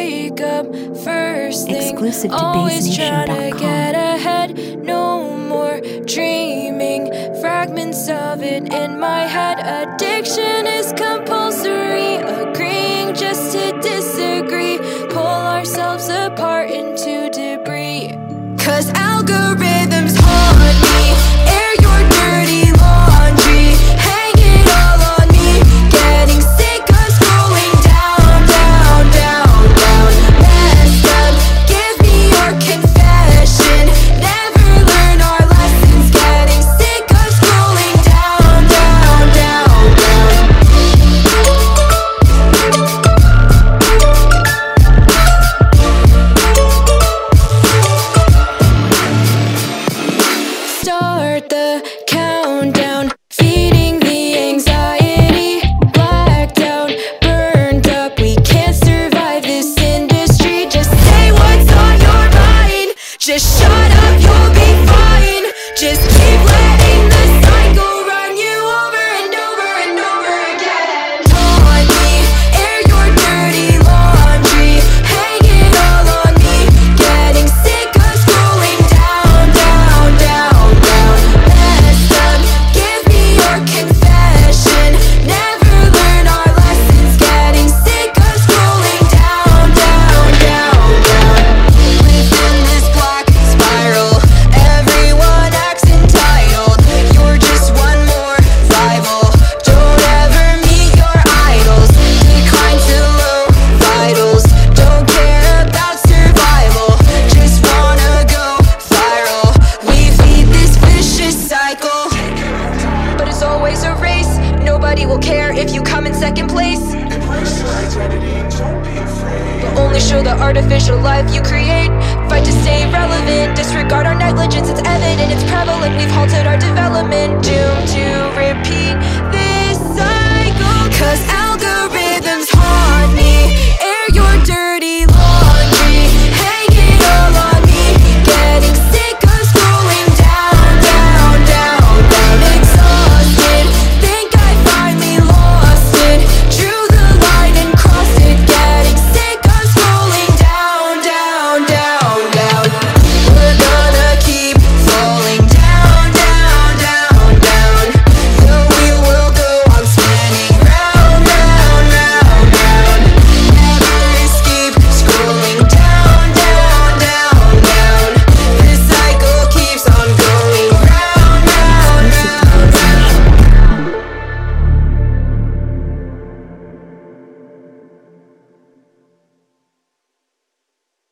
wake up first thing, Exclusive to always trying to BassNation.com. get ahead. No more dreaming, fragments of it in my head. Addiction is compulsory, agreeing just to disagree, pull ourselves apart into debris. 'Cause algorithms haunt me, air your dirty laundry, hang it all on me, getting sick of scrolling down, down, down, down, messed up, give me your confession, never learn our lessons, getting sick of scrolling down, down, down, down. Start the countdown, feeding the anxiety, blacked out, burned up, we can't survive this industry. Just say what's on your mind, just shut up, you'll be fine. Just keep letting the cycle run you over and over and over again. Taunt me, air your dirty laundry, hang it all on me, getting sick of scrolling down, down, down, down, messed up, give me your confession, never learn our lessons, getting sick of scrolling down, down, down, down. Within this black spiral, everyone acts entitled, you're just one more rival, don't ever meet your idols, decline to low vitals, don't care about survival, just wanna go viral, we feed this vicious cycle. But it's always a race, nobody will care if you come in second place, but only show the artificial life you create. Fight to stay relevant, disregard our negligence, it's evident, it's prevalent, we've halted our development, doomed to repeat this